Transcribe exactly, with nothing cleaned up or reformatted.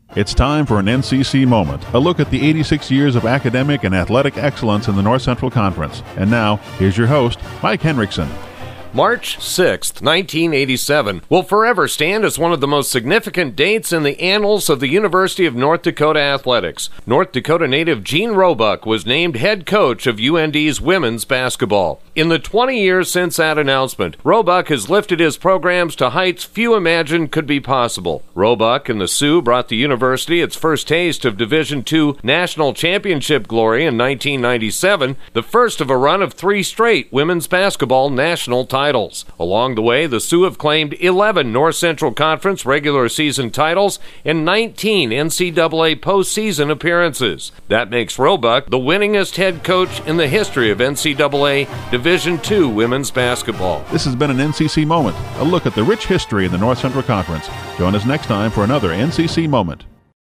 It's time for an N C C Moment, a look at the eighty-six years of academic and athletic excellence in the North Central Conference. And now, here's your host, Mike Henriksen. March sixth, nineteen eighty-seven will forever stand as one of the most significant dates in the annals of the University of North Dakota athletics. North Dakota native Gene Roebuck was named head coach of U N D's women's basketball. In the twenty years since that announcement, Roebuck has lifted his programs to heights few imagined could be possible. Roebuck and the Sioux brought the university its first taste of Division two national championship glory in nineteen ninety-seven, the first of a run of three straight women's basketball national titles. Titles. Along the way, the Sioux have claimed eleven North Central Conference regular season titles and nineteen N C double A postseason appearances. That makes Roebuck the winningest head coach in the history of N C double A Division two women's basketball. This has been an N C C Moment, a look at the rich history of the North Central Conference. Join us next time for another N C C Moment.